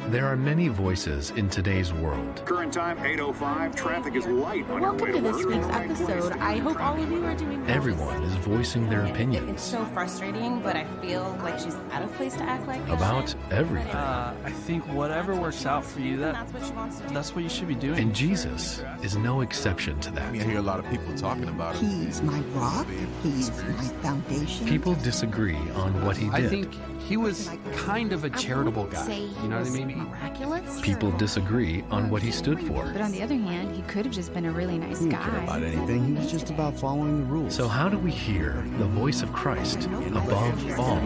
There are many voices in today's world. Current time, 8:05. Traffic is light on your way Welcome to to this work. week's episode. I hope all of you are doing well. Everyone is voicing their opinions. It's so frustrating, but I feel like she's out of place to act like about everything. I think whatever works out for you, that's what she wants to do. that's what you should be doing. And Jesus is no exception to that. I hear a lot of people talking about him. He's my rock. He's my foundation. People disagree on what he did. I think he was kind of a charitable guy. You know what I mean? Miraculous. People disagree on what he stood for. But on the other hand, he could have just been a really nice He didn't care guy. about anything. He was just about following the rules. So how do we hear the voice of Christ above all?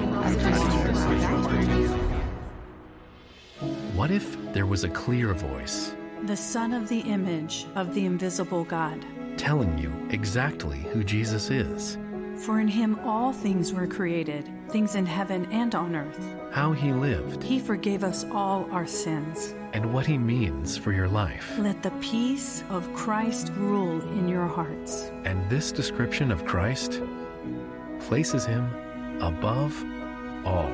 What if there was a clear voice The Son of the image of the invisible God. telling you exactly who Jesus is, For in him all things were created, things in heaven and on earth. how he lived, He forgave us all our sins. and what he means for your life? Let the peace of Christ rule in your hearts. And this description of Christ places him above all.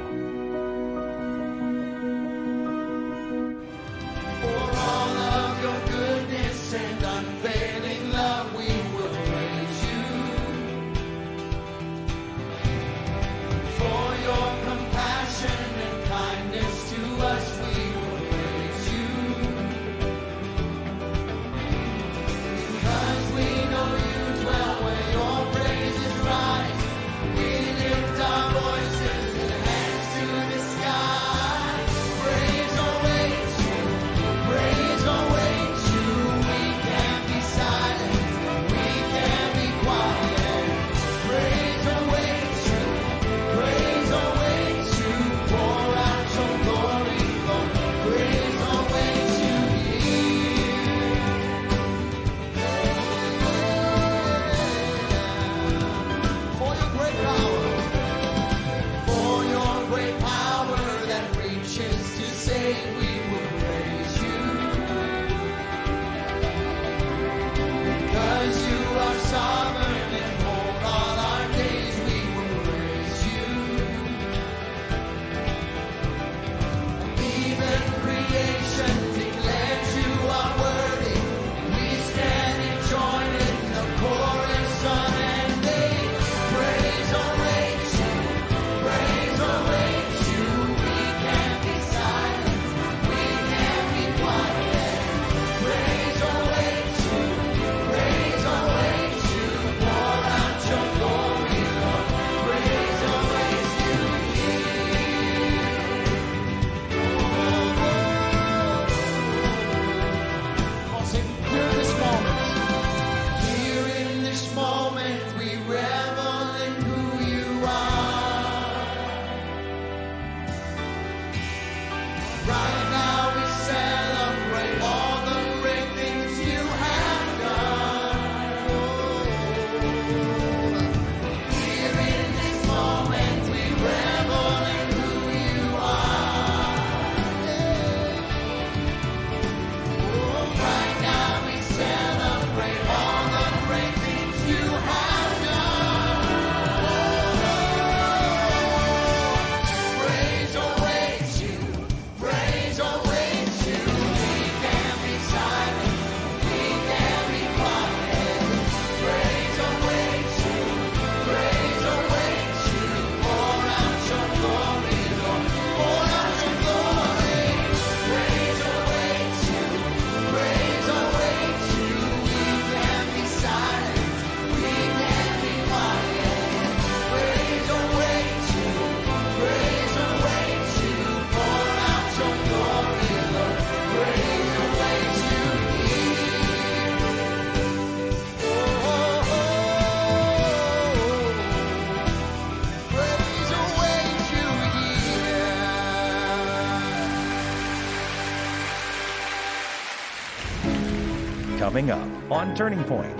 Coming up on Turning Point.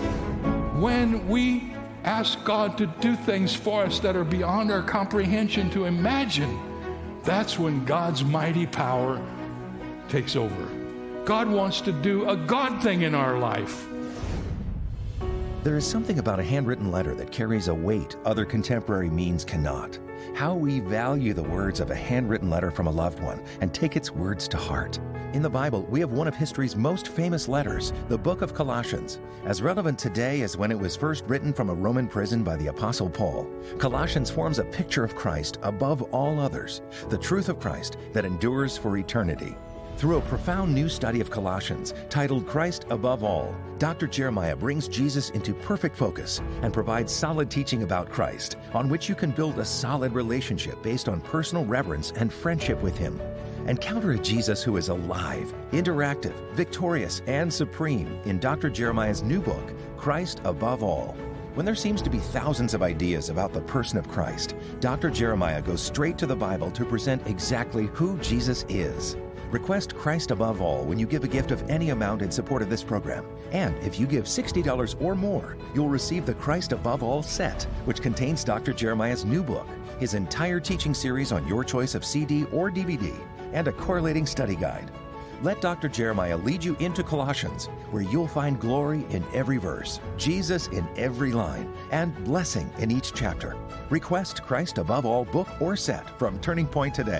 When we ask God to do things for us that are beyond our comprehension to imagine, that's when God's mighty power takes over. God wants to do a God thing in our life. There is something about a handwritten letter that carries a weight other contemporary means cannot. How we value the words of a handwritten letter from a loved one and take its words to heart. In the Bible, we have one of history's most famous letters, the book of Colossians. As relevant today as when it was first written from a Roman prison by the Apostle Paul, Colossians forms a picture of Christ above all others, the truth of Christ that endures for eternity. Through a profound new study of Colossians, titled Christ Above All, Dr. Jeremiah brings Jesus into perfect focus and provides solid teaching about Christ, on which you can build a solid relationship based on personal reverence and friendship with Him. Encounter a Jesus who is alive, interactive, victorious, and supreme in Dr. Jeremiah's new book, Christ Above All. When there seems to be thousands of ideas about the person of Christ, Dr. Jeremiah goes straight to the Bible to present exactly who Jesus is. Request Christ Above All when you give a gift of any amount in support of this program. And if you give $60 or more, you'll receive the Christ Above All set, which contains Dr. Jeremiah's new book, his entire teaching series on your choice of CD or DVD, and a correlating study guide. Let Dr. Jeremiah lead you into Colossians, where you'll find glory in every verse, Jesus in every line, and blessing in each chapter. Request Christ Above All book or set from Turning Point today.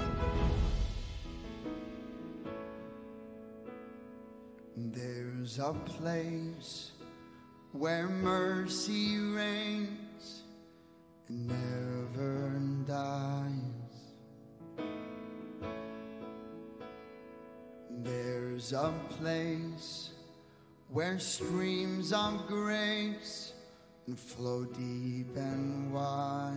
There's a place where mercy reigns and never dies. There's a place where streams of grace flow deep and wide,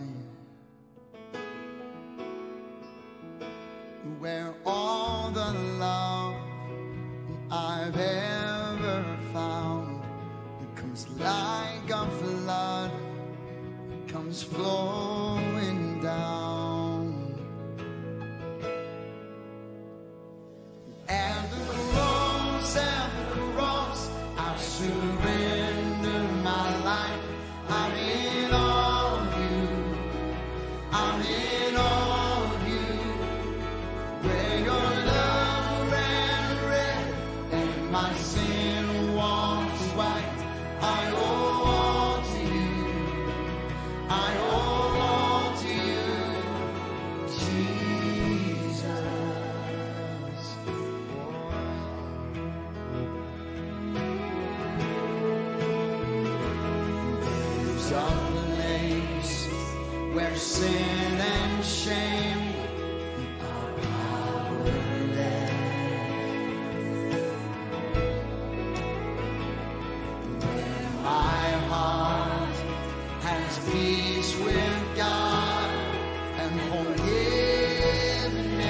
where all the love I've ever found, it comes like a flood, it comes flowing down. At the cross, I surrender my life. I'm in all of you, I'm in all of you, where your love ran red and my sin washed white. I owe all to you, I owe all to you, Jesus. There's a place where sin and shame are powerless. My heart has peace with God and forgiveness,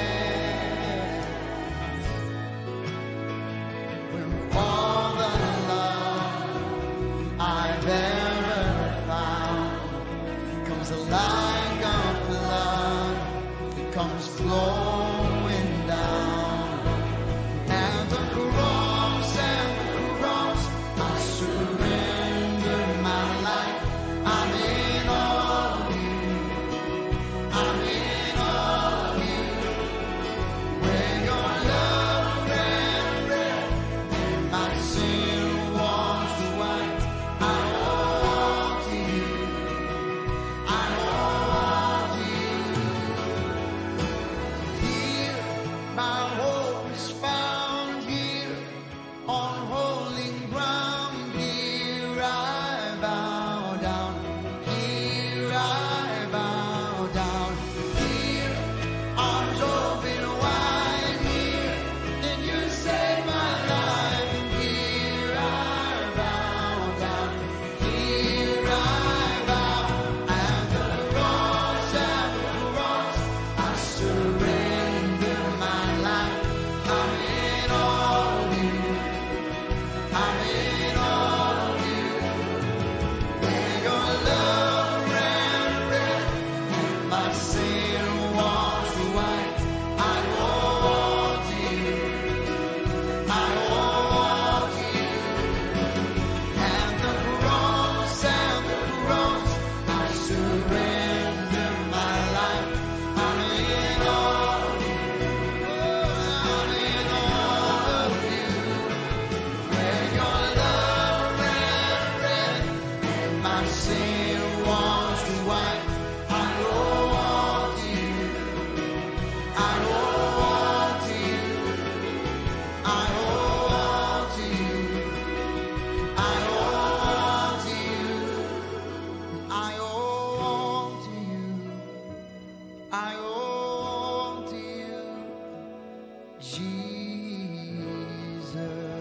when all the love I've ever found comes like a flood, it comes flowing down. And the cross, I surrender my life. I'm in all of you, I'm in all of you, where your love ran red and my sin washed white. I owe all to you, I owe all to you. Here Jesus.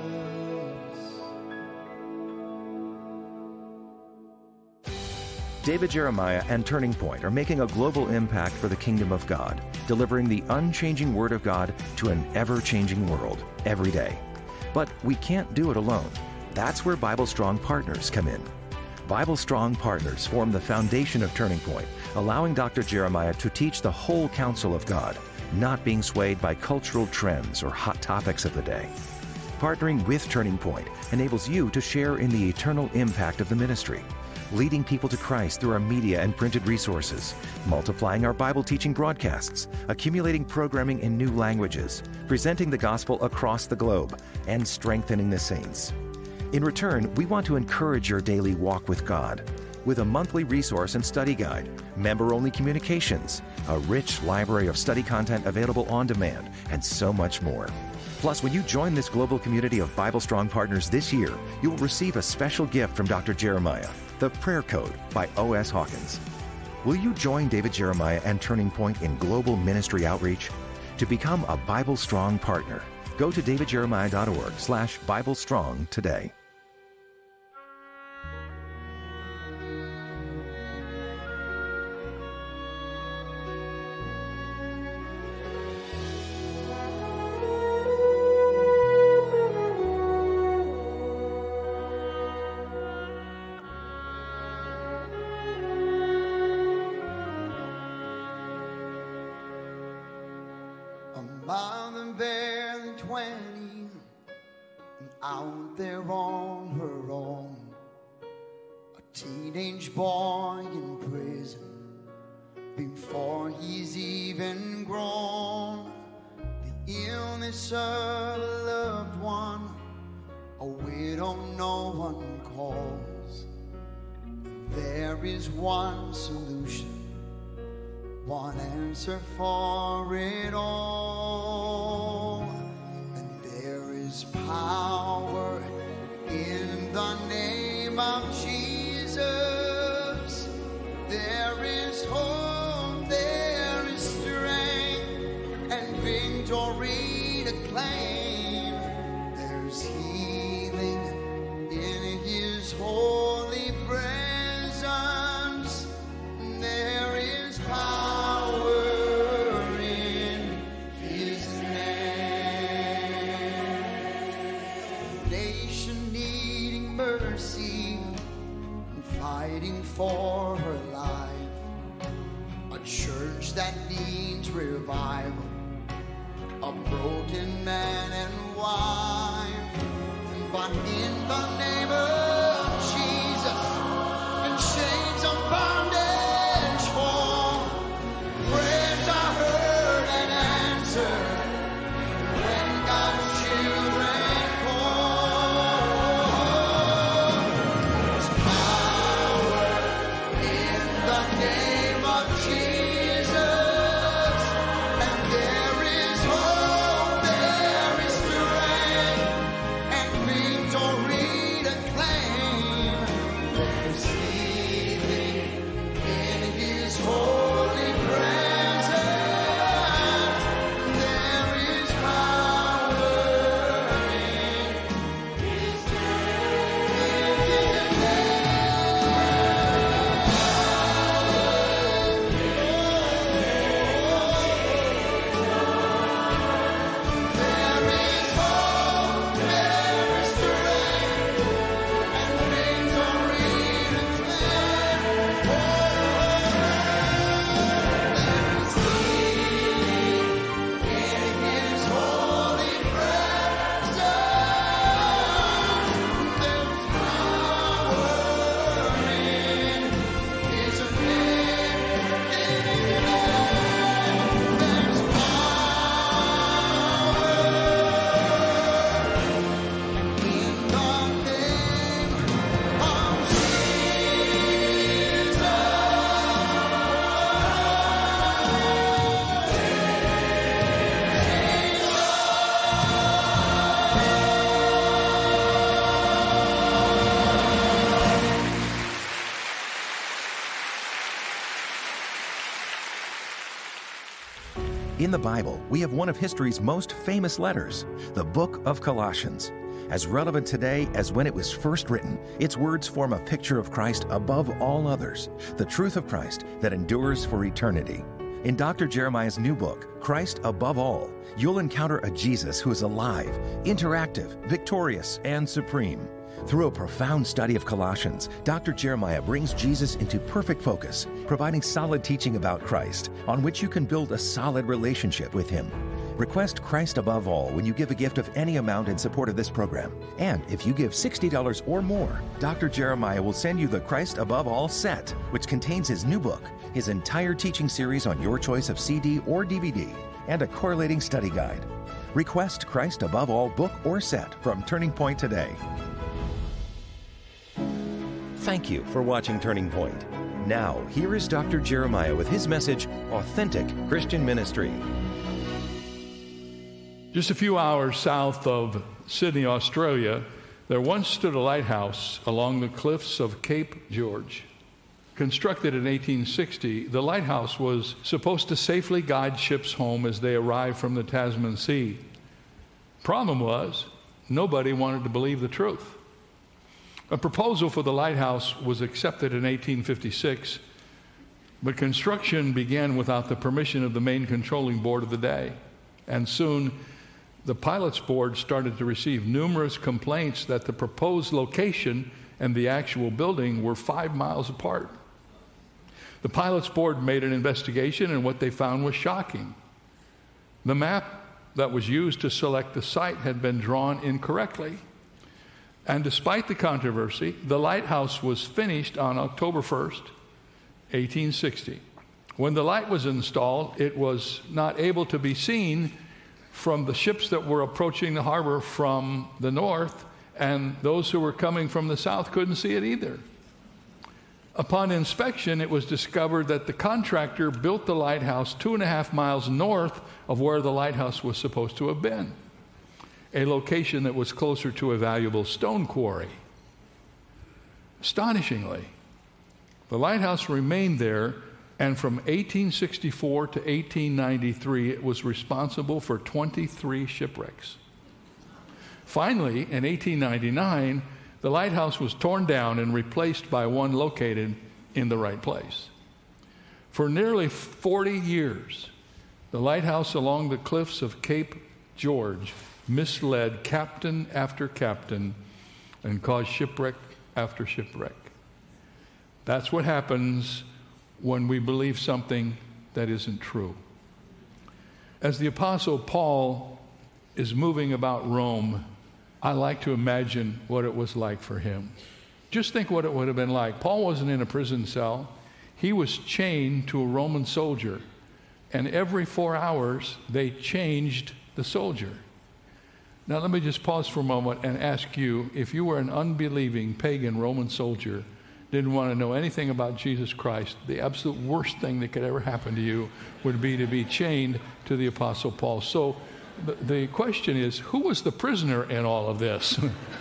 David Jeremiah and Turning Point are making a global impact for the kingdom of God, delivering the unchanging Word of God to an ever-changing world every day. But we can't do it alone. That's where Bible Strong Partners come in. Bible Strong Partners form the foundation of Turning Point, allowing Dr. Jeremiah to teach the whole counsel of God, not being swayed by cultural trends or hot topics of the day. Partnering with Turning Point enables you to share in the eternal impact of the ministry, leading people to Christ through our media and printed resources, multiplying our Bible teaching broadcasts, accumulating programming in new languages, presenting the gospel across the globe, and strengthening the saints. In return, we want to encourage your daily walk with God with a monthly resource and study guide, member-only communications, a rich library of study content available on demand, and so much more. Plus, when you join this global community of Bible Strong Partners this year, you will receive a special gift from Dr. Jeremiah, The Prayer Code by O.S. Hawkins. Will you join David Jeremiah and Turning Point in global ministry outreach? To become a Bible Strong partner, go to davidjeremiah.org/BibleStrong today. Mother barely 20, and out there on her own, a teenage boy in prison before he's even grown. The illness of a loved one, a widow no one calls. There is one solution, one answer for it all, and there is power in the name of Jesus. There is hope, there is strength, and victory to claim. There's healing in His holy presence. There is power in His name. Nation needing mercy and fighting for her life. A church that needs revival. A broken man and wife. But in the name of Jesus, and chains of bondage fall. Prayers are heard and answered when God's children call. There's power in the name of Jesus, and there is hope, there is strength, and victory to claim. In the Bible, we have one of history's most famous letters, the book of Colossians. As relevant today as when it was first written, its words form a picture of Christ above all others, the truth of Christ that endures for eternity. In Dr. Jeremiah's new book, Christ Above All, you'll encounter a Jesus who is alive, interactive, victorious, and supreme. Through a profound study of Colossians, Dr. Jeremiah brings Jesus into perfect focus, providing solid teaching about Christ, on which you can build a solid relationship with Him. Request Christ Above All when you give a gift of any amount in support of this program. And if you give $60 or more, Dr. Jeremiah will send you the Christ Above All set, which contains his new book, his entire teaching series on your choice of CD or DVD, and a correlating study guide. Request Christ Above All book or set from Turning Point today. Thank you for watching Turning Point. Now, here is Dr. Jeremiah with his message, Authentic Christian Ministry. Just a few hours south of Sydney, Australia, there once stood a lighthouse along the cliffs of Cape George. Constructed in 1860, the lighthouse was supposed to safely guide ships home as they arrived from the Tasman Sea. Problem was, nobody wanted to believe the truth. A proposal for the lighthouse was accepted in 1856, but construction began without the permission of the main controlling board of the day, and soon the Pilots Board started to receive numerous complaints that the proposed location and the actual building were 5 miles apart. The Pilots Board made an investigation, and what they found was shocking. The map that was used to select the site had been drawn incorrectly. And despite the controversy, the lighthouse was finished on October 1st, 1860. When the light was installed, it was not able to be seen from the ships that were approaching the harbor from the north, and those who were coming from the south couldn't see it either. Upon inspection, it was discovered that the contractor built the lighthouse 2.5 miles north of where the lighthouse was supposed to have been, a location that was closer to a valuable stone quarry. Astonishingly, the lighthouse remained there, and from 1864 to 1893, it was responsible for 23 shipwrecks. Finally, in 1899, the lighthouse was torn down and replaced by one located in the right place. For nearly 40 years, the lighthouse along the cliffs of Cape George misled captain after captain and caused shipwreck after shipwreck. That's what happens when we believe something that isn't true. As the Apostle Paul is moving about Rome, I like to imagine what it was like for him. Just think what it would have been like. Paul wasn't in a prison cell. He was chained to a Roman soldier, and every 4 hours they changed the soldier. Now let me just pause for a moment and ask you, if you were an unbelieving pagan Roman soldier, didn't want to know anything about Jesus Christ, the absolute worst thing that could ever happen to you would be to be chained to the Apostle Paul. So the question is, who was the prisoner in all of this?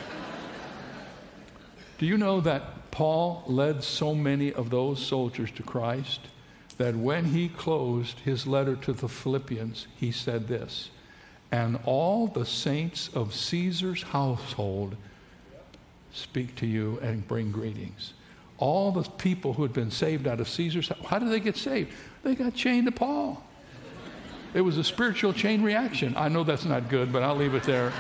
Do you know that Paul led so many of those soldiers to Christ that when he closed his letter to the Philippians, he said this, "And all the saints of Caesar's household speak to you and bring greetings." All the people who had been saved out of Caesar's house, how did they get saved? They got chained to Paul. It was a spiritual chain reaction. I know that's not good, but I'll leave it there.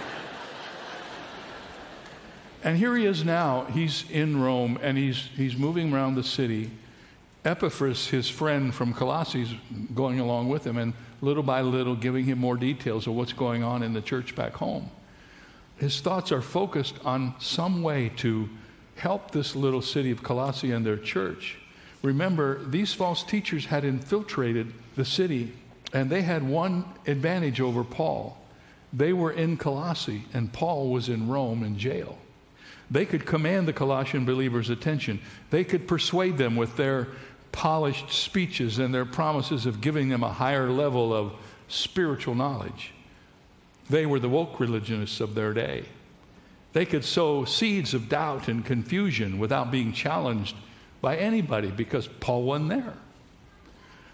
And here he is now. He's in Rome, and he's moving around the city. Epaphras, his friend from Colossae, is going along with him, and little by little giving him more details of what's going on in the church back home. His thoughts are focused on some way to help this little city of Colossae and their church. Remember, these false teachers had infiltrated the city, and they had one advantage over Paul. They were in Colossae, and Paul was in Rome in jail. They could command the Colossian believers' attention. They could persuade them with their polished speeches and their promises of giving them a higher level of spiritual knowledge. They were the woke religionists of their day. They could sow seeds of doubt and confusion without being challenged by anybody because Paul wasn't there.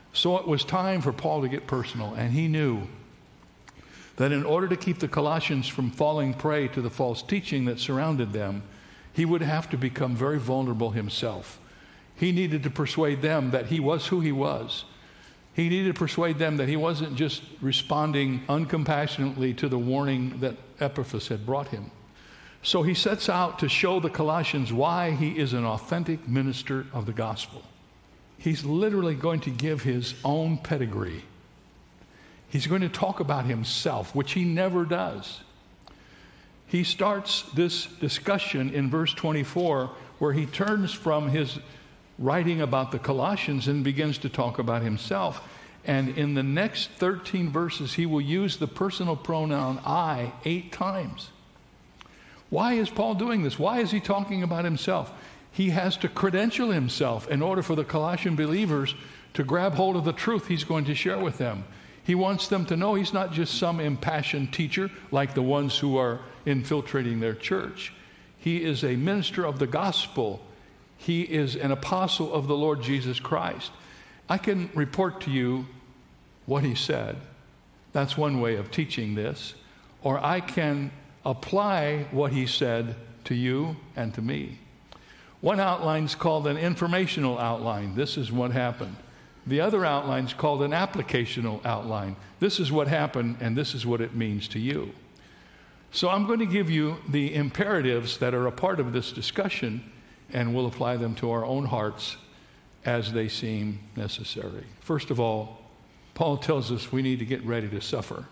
So it was time for Paul to get personal, and he knew that in order to keep the Colossians from falling prey to the false teaching that surrounded them, he would have to become very vulnerable himself. He needed to persuade them that he was who he was. He needed to persuade them that he wasn't just responding uncompassionately to the warning that Epaphras had brought him. So he sets out to show the Colossians why he is an authentic minister of the gospel. He's literally going to give his own pedigree. He's going to talk about himself, which he never does. He starts this discussion in verse 24, where he turns from his writing about the Colossians and begins to talk about himself. And in the next 13 verses, he will use the personal pronoun I 8 times. Why is Paul doing this? Why is he talking about himself? He has to credential himself in order for the Colossian believers to grab hold of the truth he's going to share with them. He wants them to know he's not just some impassioned teacher like the ones who are infiltrating their church. He is a minister of the gospel. He is an apostle of the Lord Jesus Christ. I can report to you what he said. That's one way of teaching this. Or I can apply what he said to you and to me. One outline is called an informational outline. This is what happened. The other outline is called an applicational outline. This is what happened, and this is what it means to you. So I'm going to give you the imperatives that are a part of this discussion, and we'll apply them to our own hearts as they seem necessary. First of all, Paul tells us we need to get ready to suffer.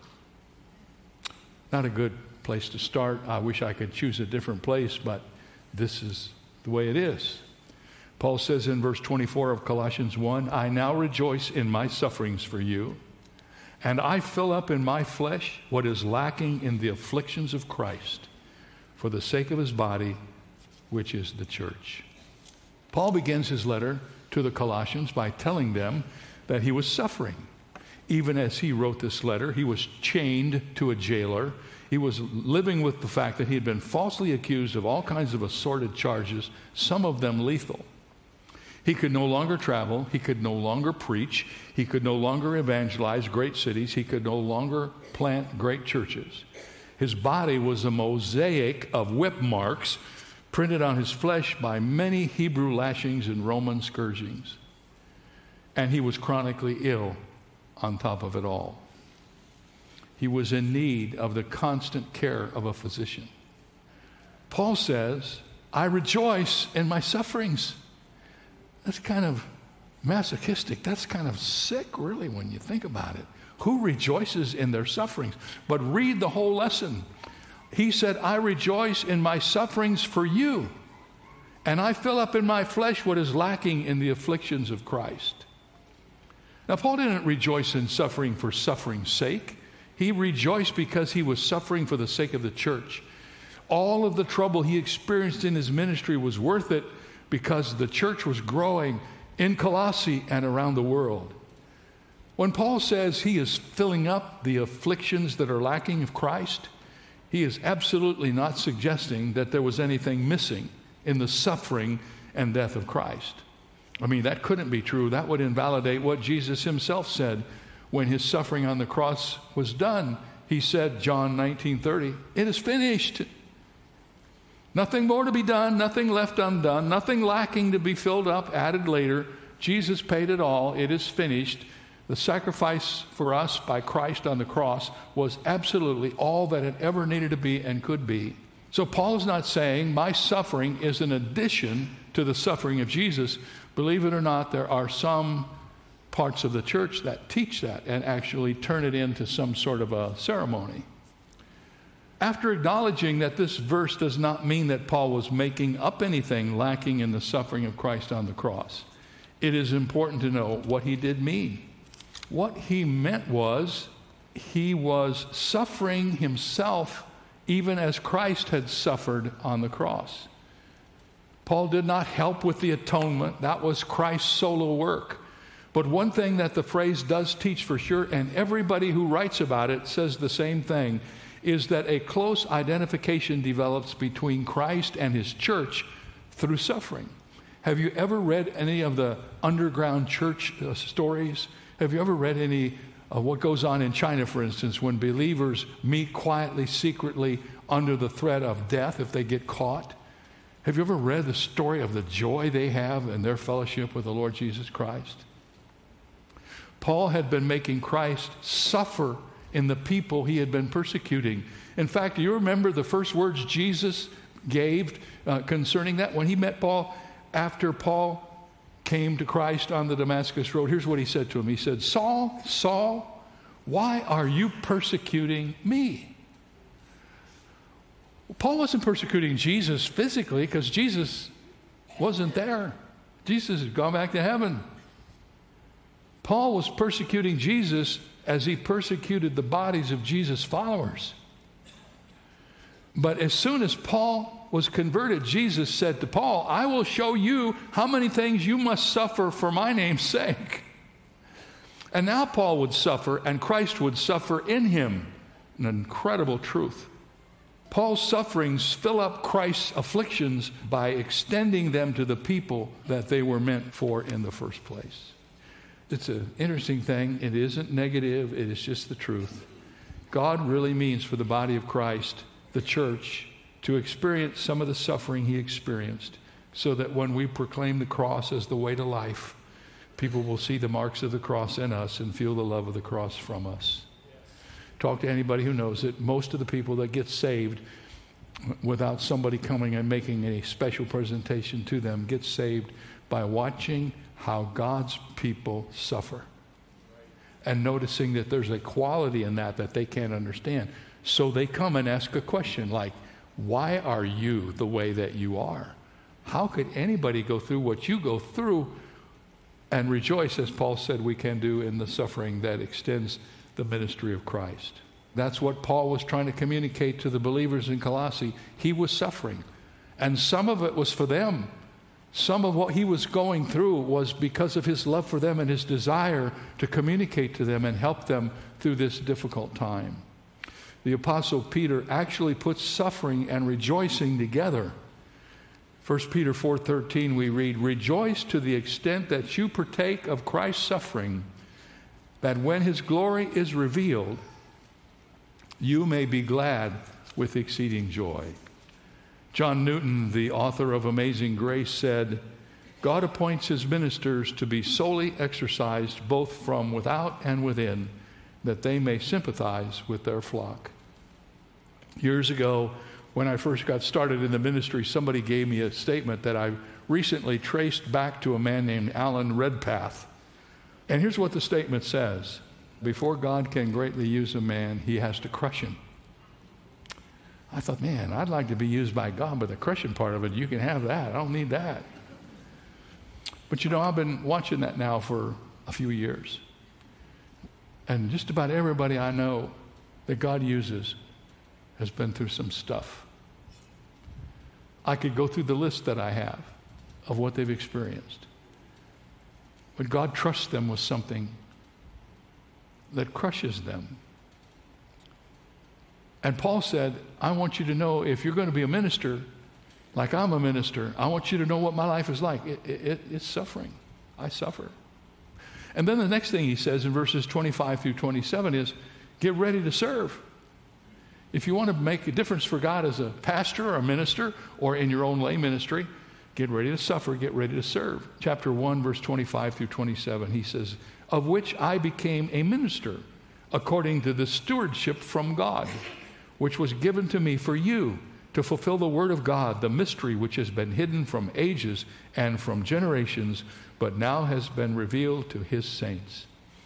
Not a good place to start. I wish I could choose a different place, but this is the way it is. Paul says in verse 24 of Colossians 1, I now rejoice in my sufferings for you, and I fill up in my flesh what is lacking in the afflictions of Christ for the sake of his body, which is the church. Paul begins his letter to the Colossians by telling them that he was suffering. Even as he wrote this letter, he was chained to a jailer. He was living with the fact that he had been falsely accused of all kinds of assorted charges, some of them lethal. He could no longer travel. He could no longer preach. He could no longer evangelize great cities. He could no longer plant great churches. His body was a mosaic of whip marks printed on his flesh by many Hebrew lashings and Roman scourgings. And he was chronically ill on top of it all. He was in need of the constant care of a physician. Paul says, I rejoice in my sufferings. That's kind of masochistic. That's kind of sick, really, when you think about it. Who rejoices in their sufferings? But read the whole lesson. He said, I rejoice in my sufferings for you, and I fill up in my flesh what is lacking in the afflictions of Christ. Now, Paul didn't rejoice in suffering for suffering's sake. He rejoiced because he was suffering for the sake of the church. All of the trouble he experienced in his ministry was worth it because the church was growing in Colossae and around the world. When Paul says he is filling up the afflictions that are lacking of Christ, he is absolutely not suggesting that there was anything missing in the suffering and death of Christ. I mean, that couldn't be true. That would invalidate what Jesus himself said when his suffering on the cross was done. He said, John 19:30, it is finished. Nothing more to be done, nothing left undone, nothing lacking to be filled up, added later. Jesus paid it all. It is finished. The sacrifice for us by Christ on the cross was absolutely all that it ever needed to be and could be. So Paul's not saying my suffering is an addition to the suffering of Jesus. Believe it or not, there are some parts of the church that teach that and actually turn it into some sort of a ceremony. After acknowledging that this verse does not mean that Paul was making up anything lacking in the suffering of Christ on the cross, it is important to know what he did mean. What he meant was he was suffering himself even as Christ had suffered on the cross. Paul did not help with the atonement. That was Christ's solo work. But one thing that the phrase does teach for sure, and everybody who writes about it says the same thing, is that a close identification develops between Christ and his church through suffering. Have you ever read any of the underground church stories? Have you ever read any of what goes on in China, for instance, when believers meet quietly, secretly, under the threat of death if they get caught? Have you ever read the story of the joy they have in their fellowship with the Lord Jesus Christ? Paul had been making Christ suffer in the people he had been persecuting. In fact, do you remember the first words Jesus gave concerning that? When he met Paul, after Paul came to Christ on the Damascus Road, here's what he said to him. He said, "Saul, Saul, why are you persecuting me?" Paul wasn't persecuting Jesus physically because Jesus wasn't there. Jesus had gone back to heaven. Paul was persecuting Jesus as he persecuted the bodies of Jesus' followers. But as soon as Paul was converted, Jesus said to Paul, "I will show you how many things you must suffer for my name's sake." And now Paul would suffer, and Christ would suffer in him. An incredible truth. Paul's sufferings fill up Christ's afflictions by extending them to the people that they were meant for in the first place. It's an interesting thing. It isn't negative. It is just the truth. God really means for the body of Christ, the church, to experience some of the suffering he experienced, so that when we proclaim the cross as the way to life, people will see the marks of the cross in us and feel the love of the cross from us. Talk to anybody who knows it. Most of the people that get saved without somebody coming and making a special presentation to them get saved by watching how God's people suffer and noticing that there's a quality in that they can't understand. So they come and ask a question like, "Why are you the way that you are? How could anybody go through what you go through?" And rejoice, as Paul said we can do, in the suffering that extends the ministry of Christ. That's what Paul was trying to communicate to the believers in Colossae. He was suffering, and some of it was for them. Some of what he was going through was because of his love for them and his desire to communicate to them and help them through this difficult time. The Apostle Peter actually puts suffering and rejoicing together. 1 Peter 4:13 we read, "Rejoice to the extent that you partake of Christ's suffering, that when his glory is revealed, you may be glad with exceeding joy." John Newton, the author of Amazing Grace, said, "God appoints his ministers to be solely exercised both from without and within, that they may sympathize with their flock." Years ago, when I first got started in the ministry, somebody gave me a statement that I recently traced back to a man named Alan Redpath. And here's what the statement says: before God can greatly use a man, he has to crush him. I thought, man, I'd like to be used by God, but the crushing part of it, you can have that. I don't need that. But you know, I've been watching that now for a few years. And just about everybody I know that God uses has been through some stuff. I could go through the list that I have of what they've experienced. But God trusts them with something that crushes them. And Paul said, I want you to know, if you're going to be a minister, like I'm a minister, I want you to know what my life is like. It's suffering. I suffer. And then the next thing he says in verses 25 through 27 is, get ready to serve. If you want to make a difference for God as a pastor or a minister or in your own lay ministry, get ready to suffer, get ready to serve. Chapter 1, verse 25 through 27, he says, of which I became a minister according to the stewardship from God, which was given to me for you to fulfill the word of God, the mystery which has been hidden from ages and from generations, but now has been revealed to his saints.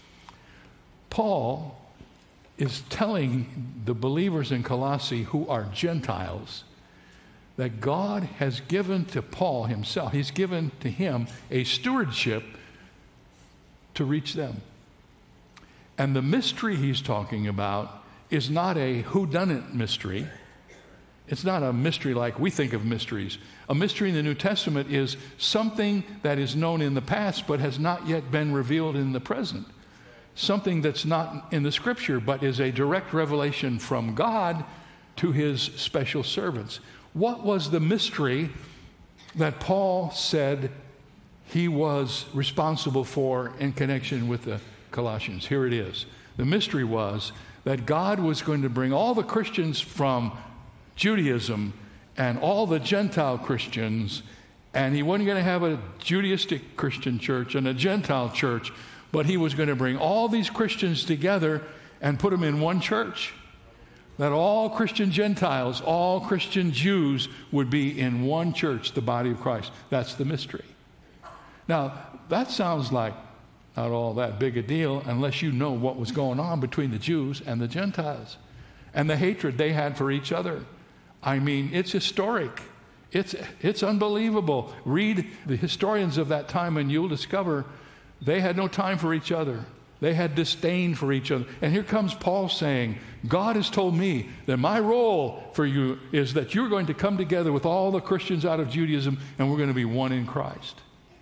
Paul is telling the believers in Colossae who are Gentiles that God has given to Paul himself, he's given to him a stewardship to reach them. And the mystery he's talking about is not a whodunit mystery. It's not a mystery like we think of mysteries. A mystery in the New Testament is something that is known in the past but has not yet been revealed in the present. Something that's not in the Scripture but is a direct revelation from God to his special servants. What was the mystery that Paul said he was responsible for in connection with the Colossians. Here it is. The mystery was that God was going to bring all the Christians from Judaism and all the Gentile Christians, and he wasn't going to have a Judaistic Christian church and a Gentile church, but he was going to bring all these Christians together and put them in one church. That all Christian Gentiles, all Christian Jews would be in one church, the body of Christ. That's the mystery. Now, that sounds like not all that big a deal unless you know what was going on between the Jews and the Gentiles and the hatred they had for each other. I mean, it's historic. It's unbelievable. Read the historians of that time and you'll discover they had no time for each other. They had disdain for each other. And here comes Paul saying, God has told me that my role for you is that you're going to come together with all the Christians out of Judaism and we're going to be one in Christ.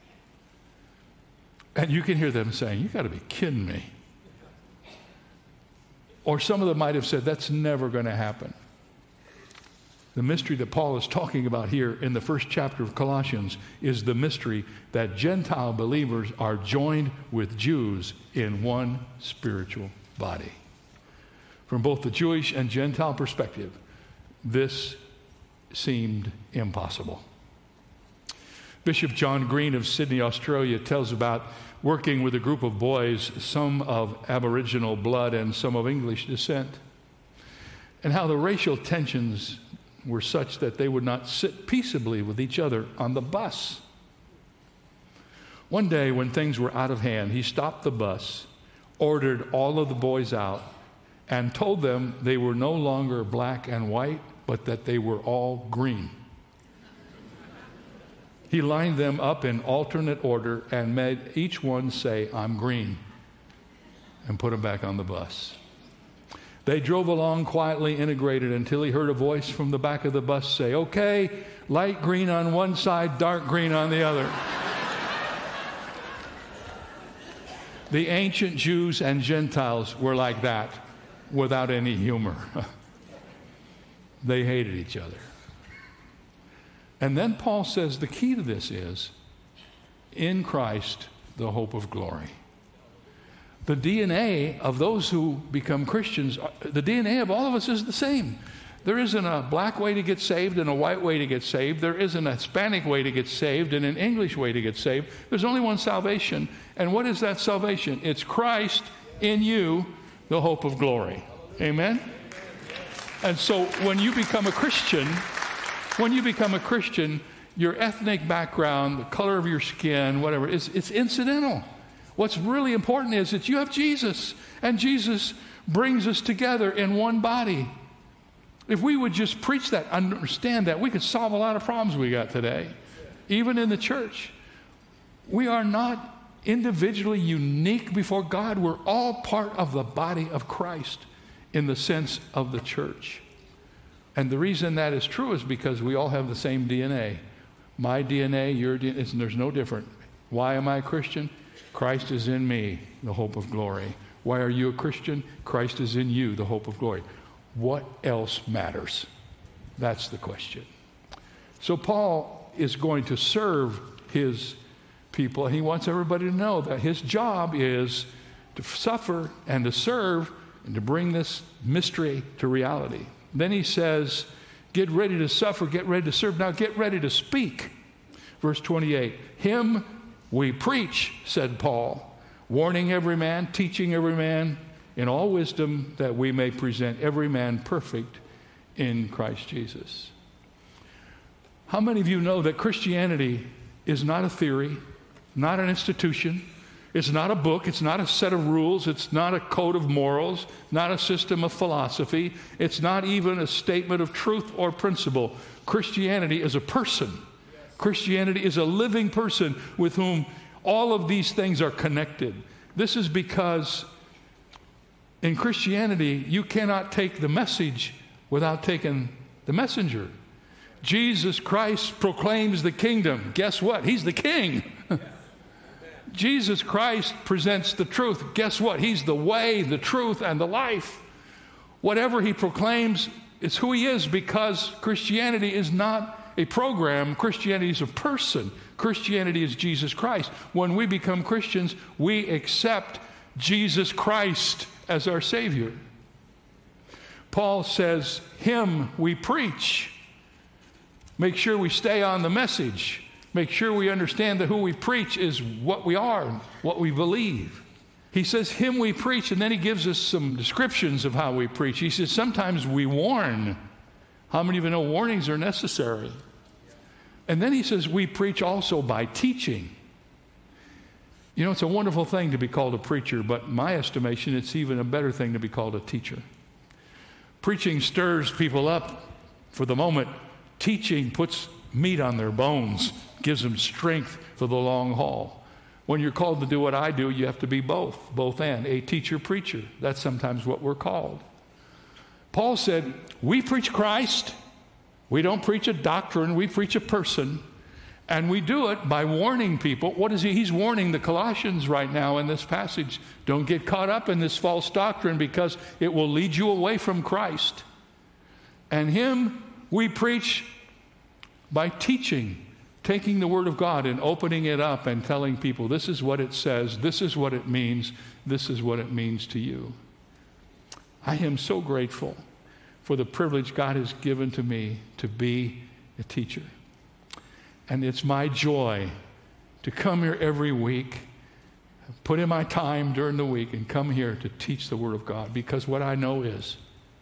And you can hear them saying, you got to be kidding me. Or some of them might have said, that's never going to happen. The mystery that Paul is talking about here in the first chapter of Colossians is the mystery that Gentile believers are joined with Jews in one spiritual body. From both the Jewish and Gentile perspective, this seemed impossible. Bishop John Green of Sydney, Australia, tells about working with a group of boys, some of Aboriginal blood and some of English descent, and how the racial tensions were such that they would not sit peaceably with each other on the bus. One day when things were out of hand, he stopped the bus, ordered all of the boys out, and told them they were no longer black and white, but that they were all green. He lined them up in alternate order and made each one say, I'm green, and put them back on the bus. They drove along quietly integrated until he heard a voice from the back of the bus say, okay, light green on one side, dark green on the other. The ancient Jews and Gentiles were like that, without any humor. They hated each other. And then Paul says the key to this is, in Christ, the hope of glory. The DNA of those who become Christians, the DNA of all of us is the same. There isn't a black way to get saved and a white way to get saved. There isn't a Hispanic way to get saved and an English way to get saved. There's only one salvation. And what is that salvation? It's Christ in you, the hope of glory. Amen? And so when you become a Christian, your ethnic background, the color of your skin, whatever, it's incidental. What's really important is that you have Jesus, and Jesus brings us together in one body. If we would just preach that, understand that, we could solve a lot of problems we got today, even in the church. We are not individually unique before God. We're all part of the body of Christ in the sense of the church. And the reason that is true is because we all have the same DNA. My DNA, your DNA, there's no different. Why am I a Christian? Christ is in me, the hope of glory. Why are you a Christian? Christ is in you, the hope of glory. What else matters? That's the question. So Paul is going to serve his people, and he wants everybody to know that his job is to suffer and to serve and to bring this mystery to reality. Then he says, get ready to suffer, get ready to serve. Now get ready to speak. Verse 28, him we preach, said Paul, warning every man, teaching every man in all wisdom, that we may present every man perfect in Christ Jesus. How many of you know that Christianity is not a theory, not an institution, it's not a book, it's not a set of rules, it's not a code of morals, not a system of philosophy, it's not even a statement of truth or principle. Christianity is a person. Christianity is a living person with whom all of these things are connected. This is because in Christianity, you cannot take the message without taking the messenger. Jesus Christ proclaims the kingdom. Guess what? He's the king. Jesus Christ presents the truth. Guess what? He's the way, the truth, and the life. Whatever he proclaims is who he is, because Christianity is not a program. Christianity is a person. Christianity is Jesus Christ. When we become Christians, we accept Jesus Christ as our Savior. Paul says, Him we preach. Make sure we stay on the message. Make sure we understand that who we preach is what we are, what we believe. He says, Him we preach, and then he gives us some descriptions of how we preach. He says, sometimes we warn. How many of you know warnings are necessary? And then he says, we preach also by teaching. You know, it's a wonderful thing to be called a preacher, but in my estimation, it's even a better thing to be called a teacher. Preaching stirs people up for the moment. Teaching puts meat on their bones, gives them strength for the long haul. When you're called to do what I do, you have to be both and, a teacher-preacher. That's sometimes what we're called. Paul said, we preach Christ. We don't preach a doctrine, we preach a person. And we do it by warning people. What is he? He's warning the Colossians right now in this passage. Don't get caught up in this false doctrine because it will lead you away from Christ. And Him we preach by teaching, taking the Word of God and opening it up and telling people, this is what it says, this is what it means, this is what it means to you. I am so grateful for the privilege God has given to me to be a teacher. And it's my joy to come here every week, put in my time during the week, and come here to teach the Word of God. Because what I know is,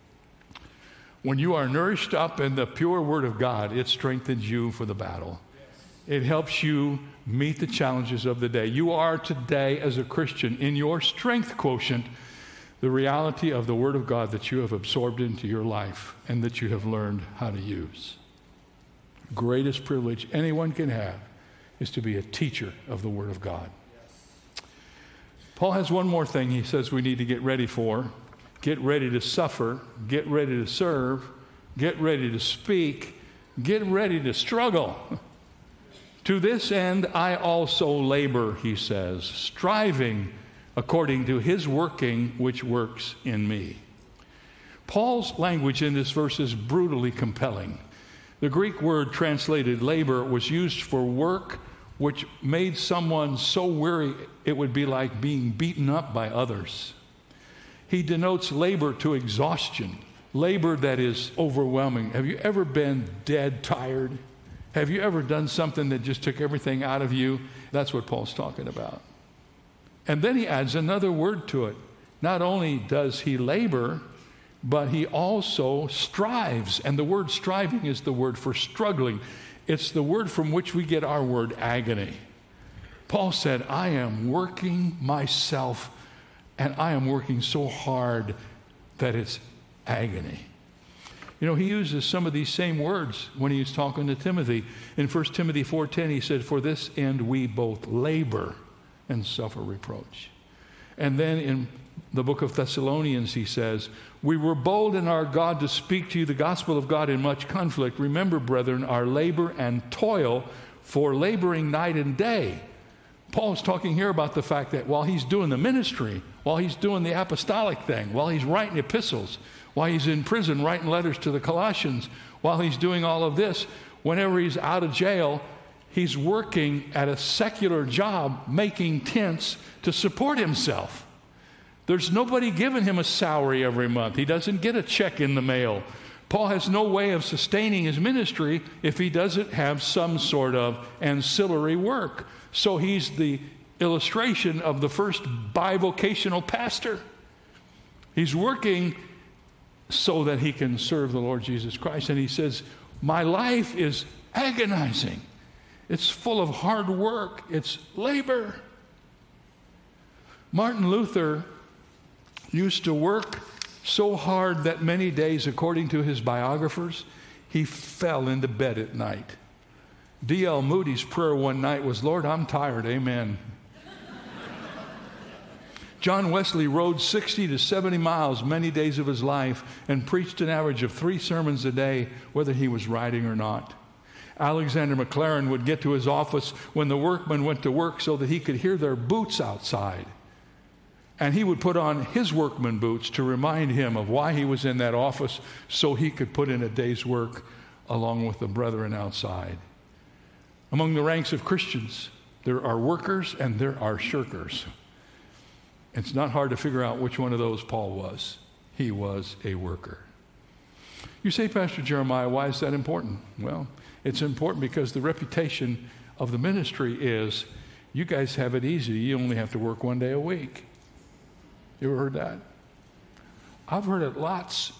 when you are nourished up in the pure Word of God, it strengthens you for the battle. It helps you meet the challenges of the day. You are today, as a Christian, in your strength quotient, the reality of the Word of God that you have absorbed into your life and that you have learned how to use. Greatest privilege anyone can have is to be a teacher of the Word of God. Paul has one more thing he says we need to get ready for. Get ready to suffer. Get ready to serve. Get ready to speak. Get ready to struggle. To this end, I also labor, he says, striving according to His working which works in me. Paul's language in this verse is brutally compelling. The Greek word translated labor was used for work which made someone so weary it would be like being beaten up by others. He denotes labor to exhaustion, labor that is overwhelming. Have you ever been dead tired? Have you ever done something that just took everything out of you? That's what Paul's talking about. And then he adds another word to it. Not only does he labor, but he also strives. And the word striving is the word for struggling. It's the word from which we get our word agony. Paul said, I am working myself, and I am working so hard that it's agony. You know, he uses some of these same words when he's talking to Timothy. In 1 Timothy 4:10, he said, for this end we both labor and suffer reproach. And then in the book of Thessalonians, he says, we were bold in our God to speak to you the gospel of God in much conflict. Remember, brethren, our labor and toil, for laboring night and day. Paul's talking here about the fact that while he's doing the ministry, while he's doing the apostolic thing, while he's writing epistles, while he's in prison writing letters to the Colossians, while he's doing all of this, whenever he's out of jail, he's working at a secular job making tents to support himself. There's nobody giving him a salary every month. He doesn't get a check in the mail. Paul has no way of sustaining his ministry if he doesn't have some sort of ancillary work. So he's the illustration of the first bivocational pastor. He's working so that he can serve the Lord Jesus Christ. And he says, my life is agonizing. It's full of hard work. It's labor. Martin Luther used to work so hard that many days, according to his biographers, he fell into bed at night. D.L. Moody's prayer one night was, Lord, I'm tired, amen. John Wesley rode 60 to 70 miles many days of his life and preached an average of 3 sermons a day, whether he was riding or not. Alexander McLaren would get to his office when the workmen went to work so that he could hear their boots outside. And he would put on his workman boots to remind him of why he was in that office so he could put in a day's work along with the brethren outside. Among the ranks of Christians, there are workers and there are shirkers. It's not hard to figure out which one of those Paul was. He was a worker. You say, Pastor Jeremiah, why is that important? Well, it's important because the reputation of the ministry is, you guys have it easy. You only have to work 1 day a week. You ever heard that? I've heard it lots.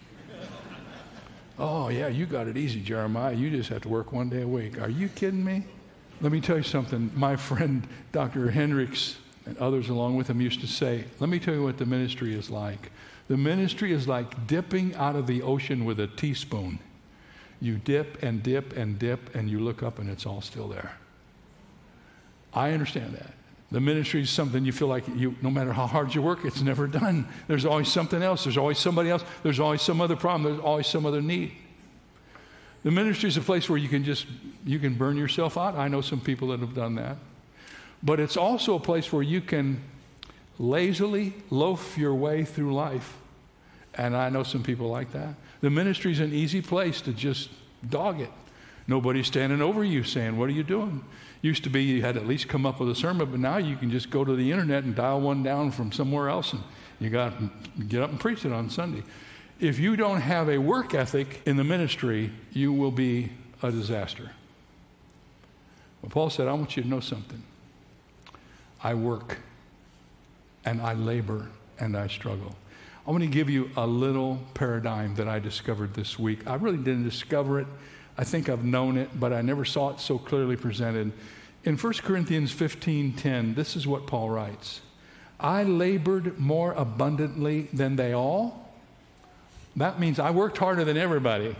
Oh, yeah, you got it easy, Jeremiah. You just have to work 1 day a week. Are you kidding me? Let me tell you something. My friend, Dr. Hendricks, and others along with him used to say, let me tell you what the ministry is like. The ministry is like dipping out of the ocean with a teaspoon. You dip and dip and dip, and you look up and it's all still there. I understand that. The ministry is something you feel like no matter how hard you work, it's never done. There's always something else. There's always somebody else. There's always some other problem. There's always some other need. The ministry is a place where you can burn yourself out. I know some people that have done that. But it's also a place where you can lazily loaf your way through life. And I know some people like that. The ministry is an easy place to just dog it. Nobody's standing over you saying, what are you doing? Used to be you had to at least come up with a sermon, but now you can just go to the internet and dial one down from somewhere else, and you got to get up and preach it on Sunday. If you don't have a work ethic in the ministry, you will be a disaster. Well, Paul said, I want you to know something. I work, and I labor, and I struggle. I want to give you a little paradigm that I discovered this week. I really didn't discover it. I think I've known it, but I never saw it so clearly presented. In 1 Corinthians 15:10, this is what Paul writes. I labored more abundantly than they all. That means I worked harder than everybody.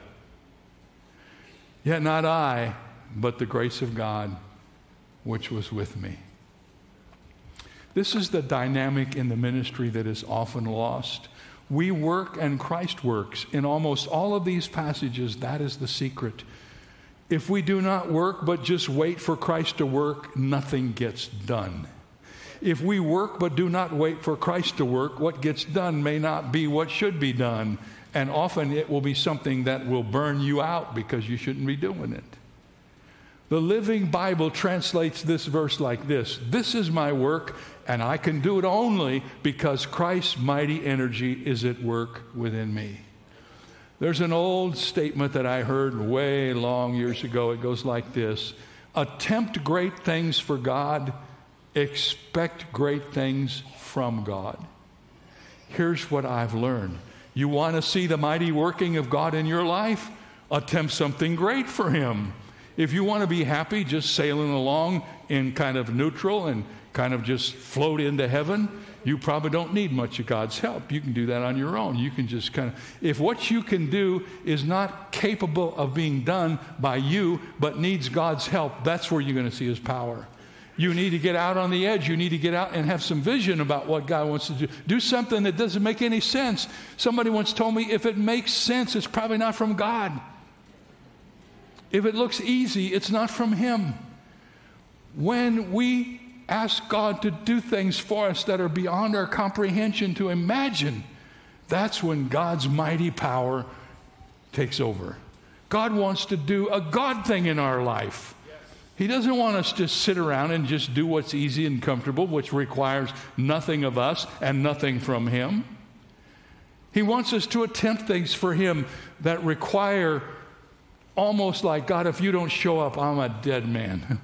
Yet not I, but the grace of God, which was with me. This is the dynamic in the ministry that is often lost. We work and Christ works. In almost all of these passages, that is the secret. If we do not work but just wait for Christ to work, nothing gets done. If we work but do not wait for Christ to work, what gets done may not be what should be done. And often it will be something that will burn you out because you shouldn't be doing it. The Living Bible translates this verse like this. This is my work, and I can do it only because Christ's mighty energy is at work within me. There's an old statement that I heard way long years ago. It goes like this. Attempt great things for God. Expect great things from God. Here's what I've learned. You want to see the mighty working of God in your life? Attempt something great for Him. If you want to be happy just sailing along in kind of neutral and kind of just float into heaven, you probably don't need much of God's help. You can do that on your own. You can just kind of, if what you can do is not capable of being done by you, but needs God's help, that's where you're going to see His power. You need to get out on the edge. You need to get out and have some vision about what God wants to do. Do something that doesn't make any sense. Somebody once told me, if it makes sense, it's probably not from God. If it looks easy, it's not from Him. When we ask God to do things for us that are beyond our comprehension to imagine, that's when God's mighty power takes over. God wants to do a God thing in our life. He doesn't want us to sit around and just do what's easy and comfortable, which requires nothing of us and nothing from Him. He wants us to attempt things for Him that require almost like, God, if you don't show up, I'm a dead man.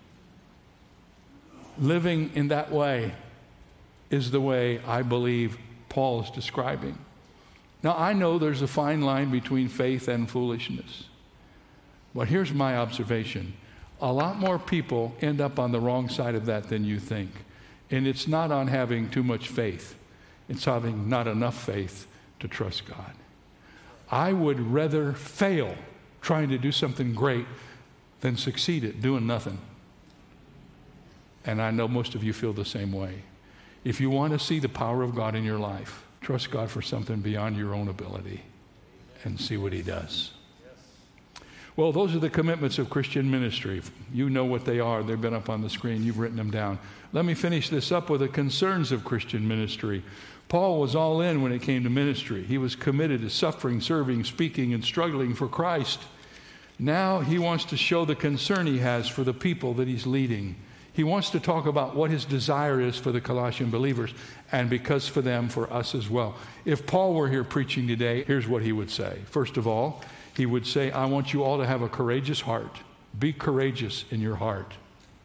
Living in that way is the way I believe Paul is describing. Now, I know there's a fine line between faith and foolishness. But here's my observation. A lot more people end up on the wrong side of that than you think. And it's not on having too much faith. It's having not enough faith to trust God. I would rather fail trying to do something great than succeed at doing nothing. And I know most of you feel the same way. If you want to see the power of God in your life, trust God for something beyond your own ability and see what He does. Well, those are the commitments of Christian ministry. You know what they are. They've been up on the screen. You've written them down. Let me finish this up with the concerns of Christian ministry. Paul was all in when it came to ministry. He was committed to suffering, serving, speaking, and struggling for Christ. Now he wants to show the concern he has for the people that he's leading. He wants to talk about what his desire is for the Colossian believers, and because for them, for us as well. If Paul were here preaching today, here's what he would say. First of all, he would say, I want you all to have a courageous heart. Be courageous in your heart.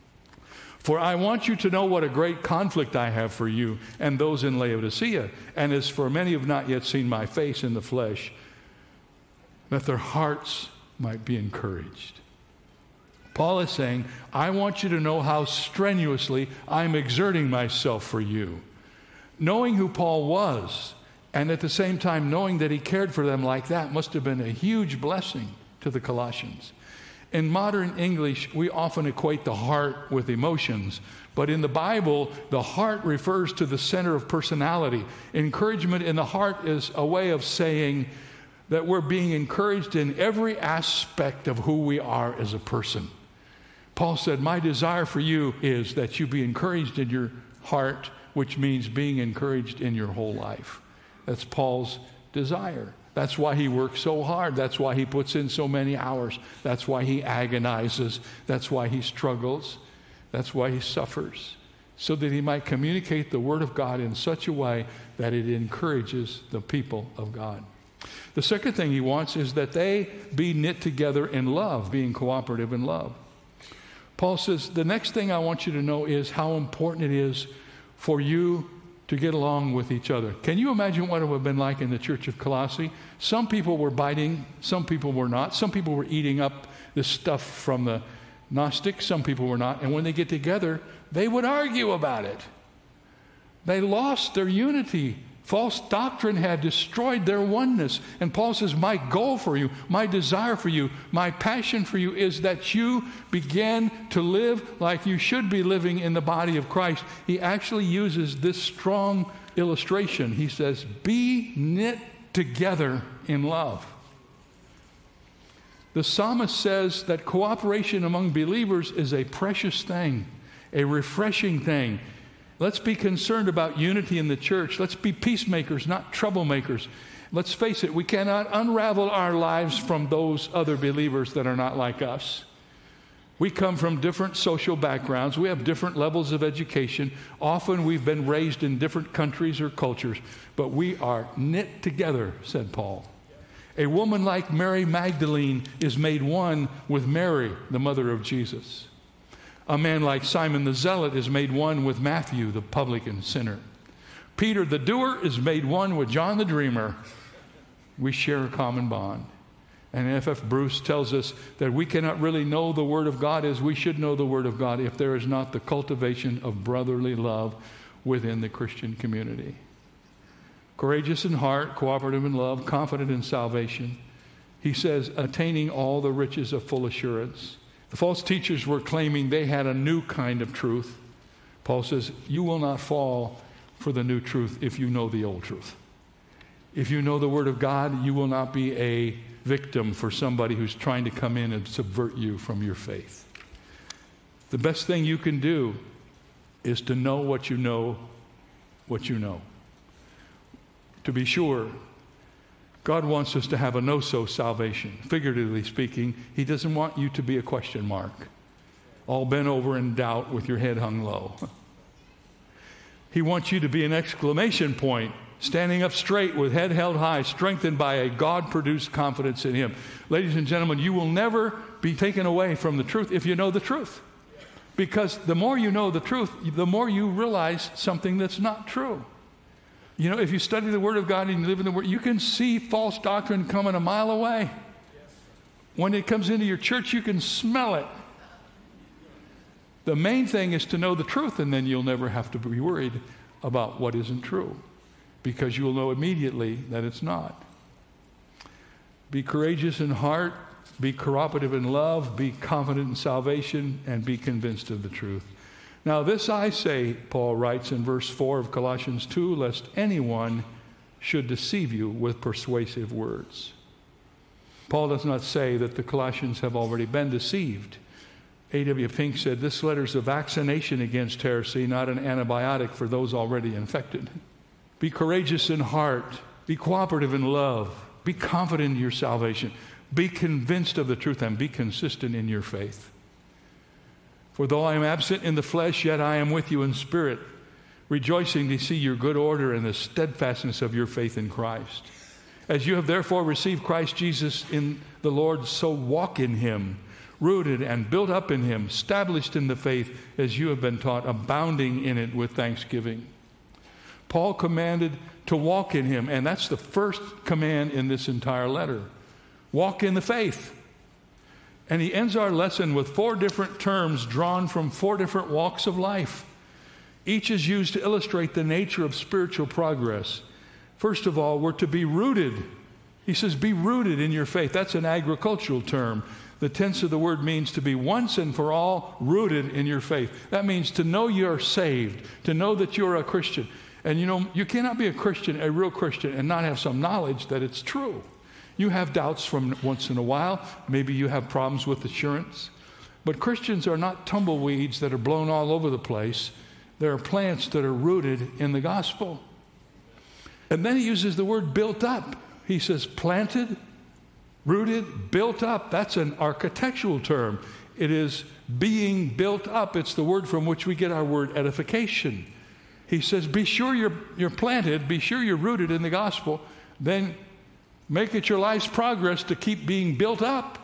For I want you to know what a great conflict I have for you and those in Laodicea. And as for many who have not yet seen my face in the flesh, that their hearts might be encouraged. Paul is saying, I want you to know how strenuously I'm exerting myself for you. Knowing who Paul was, and at the same time knowing that he cared for them like that, must have been a huge blessing to the Colossians. In modern English, we often equate the heart with emotions, but in the Bible, the heart refers to the center of personality. Encouragement in the heart is a way of saying that we're being encouraged in every aspect of who we are as a person. Paul said, my desire for you is that you be encouraged in your heart, which means being encouraged in your whole life. That's Paul's desire. That's why he works so hard. That's why he puts in so many hours. That's why he agonizes. That's why he struggles. That's why he suffers, so that he might communicate the Word of God in such a way that it encourages the people of God. The second thing he wants is that they be knit together in love, being cooperative in love. Paul says, the next thing I want you to know is how important it is for you to get along with each other. Can you imagine what it would have been like in the church of Colossae? Some people were biting, some people were not. Some people were eating up this stuff from the Gnostics, some people were not. And when they get together, they would argue about it. They lost their unity. False doctrine had destroyed their oneness. And Paul says, my goal for you, my desire for you, my passion for you is that you begin to live like you should be living in the body of Christ. He actually uses this strong illustration. He says, be knit together in love. The psalmist says that cooperation among believers is a precious thing, a refreshing thing. Let's be concerned about unity in the church. Let's be peacemakers, not troublemakers. Let's face it, we cannot unravel our lives from those other believers that are not like us. We come from different social backgrounds. We have different levels of education. Often we've been raised in different countries or cultures, but we are knit together, said Paul. A woman like Mary Magdalene is made one with Mary, the mother of Jesus. A man like Simon the Zealot is made one with Matthew, the publican sinner. Peter the doer is made one with John the dreamer. We share a common bond. And F.F. Bruce tells us that we cannot really know the Word of God as we should know the Word of God if there is not the cultivation of brotherly love within the Christian community. Courageous in heart, cooperative in love, confident in salvation. He says, attaining all the riches of full assurance. The false teachers were claiming they had a new kind of truth. Paul says, you will not fall for the new truth if you know the old truth. If you know the Word of God, you will not be a victim for somebody who's trying to come in and subvert you from your faith. The best thing you can do is to know what you know, what you know. To be sure, God wants us to have a no-so salvation. Figuratively speaking, He doesn't want you to be a question mark, all bent over in doubt with your head hung low. He wants you to be an exclamation point, standing up straight with head held high, strengthened by a God-produced confidence in Him. Ladies and gentlemen, you will never be taken away from the truth if you know the truth. Because the more you know the truth, the more you realize something that's not true. You know, if you study the Word of God and you live in the Word, you can see false doctrine coming a mile away. When it comes into your church, you can smell it. The main thing is to know the truth, and then you'll never have to be worried about what isn't true, because you'll know immediately that it's not. Be courageous in heart, be cooperative in love, be confident in salvation, and be convinced of the truth. Now this I say, Paul writes in verse 4 of Colossians 2, lest anyone should deceive you with persuasive words. Paul does not say that the Colossians have already been deceived. A.W. Pink said, this letter is a vaccination against heresy, not an antibiotic for those already infected. Be courageous in heart, be cooperative in love, be confident in your salvation, be convinced of the truth, and be consistent in your faith. For though I am absent in the flesh, yet I am with you in spirit, rejoicing to see your good order and the steadfastness of your faith in Christ. As you have therefore received Christ Jesus in the Lord, so walk in him, rooted and built up in him, established in the faith as you have been taught, abounding in it with thanksgiving. Paul commanded to walk in him, and that's the first command in this entire letter. Walk in the faith. And he ends our lesson with 4 different terms drawn from 4 different walks of life. Each is used to illustrate the nature of spiritual progress. First of all, we're to be rooted. He says, be rooted in your faith. That's an agricultural term. The tense of the word means to be once and for all rooted in your faith. That means to know you're saved, to know that you're a Christian. And you know, you cannot be a Christian, a real Christian, and not have some knowledge that it's true. You have doubts from once in a while. Maybe you have problems with assurance. But Christians are not tumbleweeds that are blown all over the place. There are plants that are rooted in the gospel. And then he uses the word built up. He says planted, rooted, built up. That's an architectural term. It is being built up. It's the word from which we get our word edification. He says, be sure you're planted, be sure you're rooted in the gospel, then make it your life's progress to keep being built up.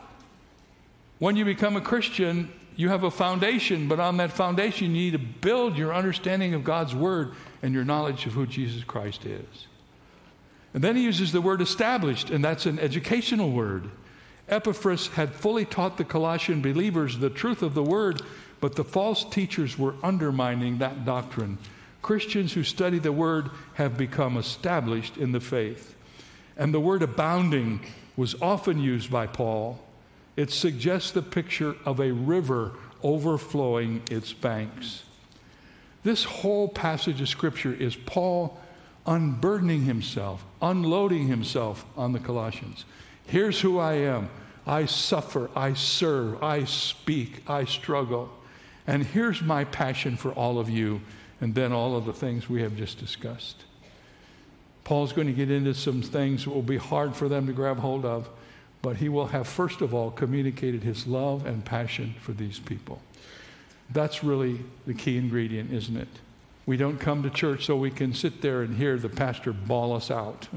When you become a Christian, you have a foundation, but on that foundation, you need to build your understanding of God's word and your knowledge of who Jesus Christ is. And then he uses the word established, and that's an educational word. Epaphras had fully taught the Colossian believers the truth of the word, but the false teachers were undermining that doctrine. Christians who study the word have become established in the faith. And the word abounding was often used by Paul. It suggests the picture of a river overflowing its banks. This whole passage of Scripture is Paul unburdening himself, unloading himself on the Colossians. Here's who I am. I suffer, I serve, I speak, I struggle. And here's my passion for all of you, and then all of the things we have just discussed. Paul's going to get into some things that will be hard for them to grab hold of, but he will have, first of all, communicated his love and passion for these people. That's really the key ingredient, isn't it? We don't come to church so we can sit there and hear the pastor bawl us out.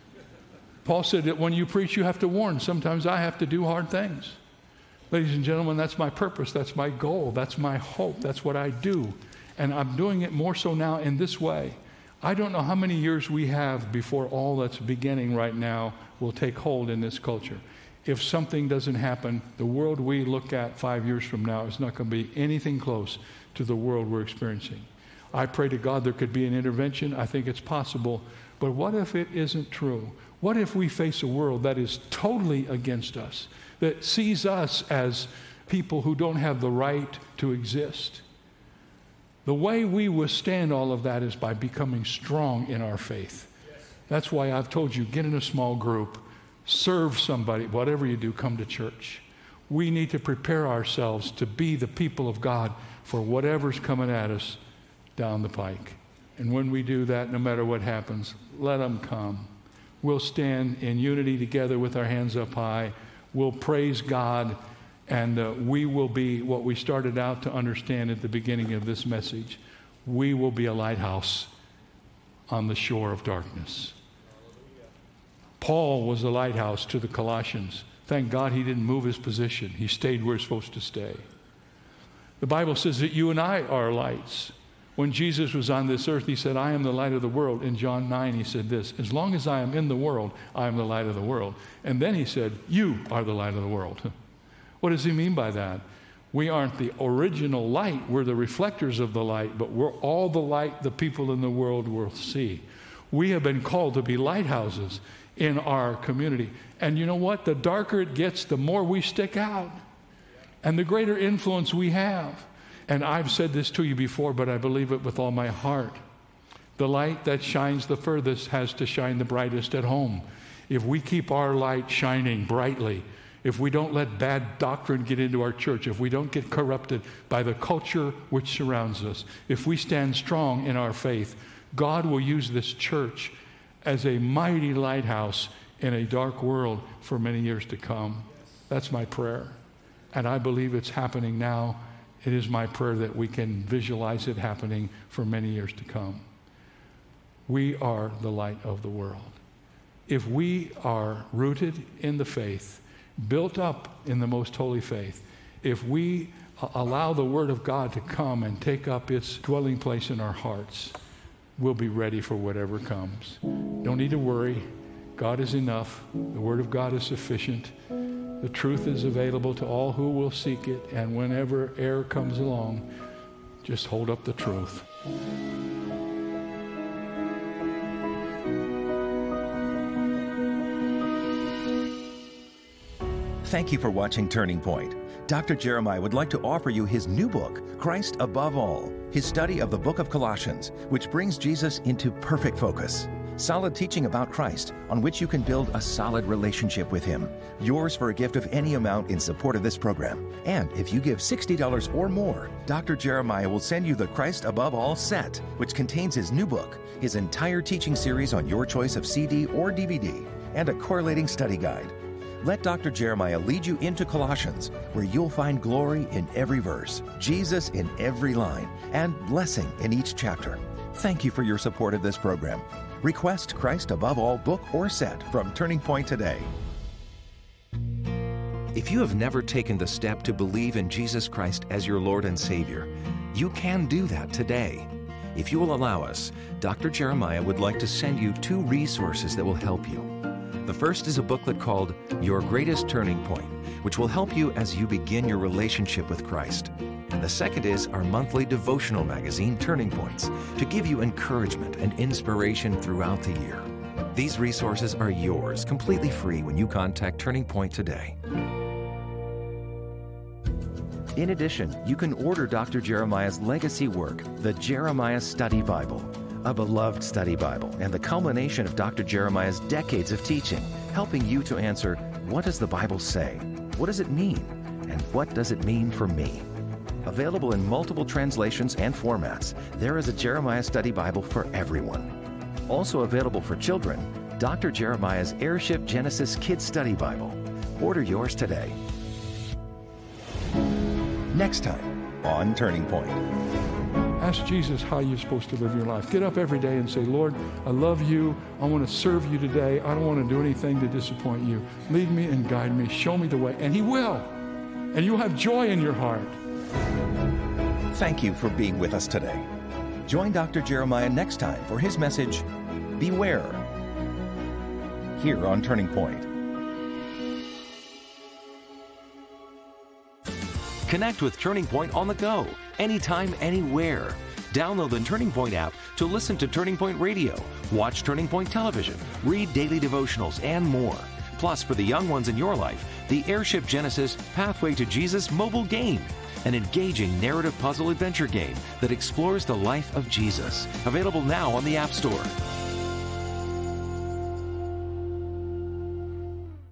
Paul said that when you preach, you have to warn. Sometimes I have to do hard things. Ladies and gentlemen, that's my purpose. That's my goal. That's my hope. That's what I do. And I'm doing it more so now in this way. I don't know how many years we have before all that's beginning right now will take hold in this culture. If something doesn't happen, the world we look at 5 years from now is not going to be anything close to the world we're experiencing. I pray to God there could be an intervention. I think it's possible. But what if it isn't true? What if we face a world that is totally against us, that sees us as people who don't have the right to exist? The way we withstand all of that is by becoming strong in our faith. That's why I've told you, get in a small group, serve somebody, whatever you do, come to church. We need to prepare ourselves to be the people of God for whatever's coming at us down the pike. And when we do that, no matter what happens, let them come. We'll stand in unity together with our hands up high. We'll praise God, and we will be what we started out to understand at the beginning of this message. We will be a lighthouse on the shore of darkness. Paul was a lighthouse to the Colossians. Thank God he didn't move his position. He stayed where he's supposed to stay. The Bible says that you and I are lights. When Jesus was on this earth, he said, I am the light of the world. In John 9, he said this, as long as I am in the world, I am the light of the world. And then he said, you are the light of the world. What does he mean by that? We aren't the original light. We're the reflectors of the light, but we're all the light the people in the world will see. We have been called to be lighthouses in our community. And you know what? The darker it gets, the more we stick out and the greater influence we have. And I've said this to you before, but I believe it with all my heart. The light that shines the furthest has to shine the brightest at home. If we keep our light shining brightly, if we don't let bad doctrine get into our church, if we don't get corrupted by the culture which surrounds us, if we stand strong in our faith, God will use this church as a mighty lighthouse in a dark world for many years to come. That's my prayer. And I believe it's happening now It is my prayer that we can visualize it happening for many years to come. We are the light of the world. If we are rooted in the faith, built up in the most holy faith, if we allow the Word of God to come and take up its dwelling place in our hearts, we'll be ready for whatever comes. Don't need to worry. God is enough. The Word of God is sufficient. The truth is available to all who will seek it, and whenever error comes along, just hold up the truth. Thank you for watching Turning Point. Dr. Jeremiah would like to offer you his new book, Christ Above All, his study of the book of Colossians, which brings Jesus into perfect focus. Solid teaching about Christ on which you can build a solid relationship with him. Yours for a gift of any amount in support of this program. And if you give $60 or more, Dr. Jeremiah will send you the Christ Above All set, which contains his new book, his entire teaching series on your choice of CD or DVD, and a correlating study guide. Let Dr. Jeremiah lead you into Colossians, where you'll find glory in every verse, Jesus in every line, and blessing in each chapter. Thank you for your support of this program. Request Christ Above All book or set from Turning Point today. If you have never taken the step to believe in Jesus Christ as your Lord and Savior, you can do that today. If you will allow us, Dr. Jeremiah would like to send you 2 resources that will help you. The first is a booklet called Your Greatest Turning Point, which will help you as you begin your relationship with Christ. And the second is our monthly devotional magazine, Turning Points, to give you encouragement and inspiration throughout the year. These resources are yours completely free when you contact Turning Point today. In addition, you can order Dr. Jeremiah's legacy work, the Jeremiah Study Bible, a beloved study Bible and the culmination of Dr. Jeremiah's decades of teaching, helping you to answer, what does the Bible say? What does it mean? And what does it mean for me? Available in multiple translations and formats, there is a Jeremiah Study Bible for everyone. Also available for children, Dr. Jeremiah's Airship Genesis Kids Study Bible. Order yours today. Next time on Turning Point. Ask Jesus how you're supposed to live your life. Get up every day and say, Lord, I love you. I want to serve you today. I don't want to do anything to disappoint you. Lead me and guide me. Show me the way. And he will. And you'll have joy in your heart. Thank you for being with us today. Join Dr. Jeremiah next time for his message, Beware, here on Turning Point. Connect with Turning Point on the go, anytime, anywhere. Download the Turning Point app to listen to Turning Point Radio, watch Turning Point Television, read daily devotionals, and more. Plus, for the young ones in your life, the Airship Genesis Pathway to Jesus mobile game, an engaging narrative puzzle adventure game that explores the life of Jesus. Available now on the App Store.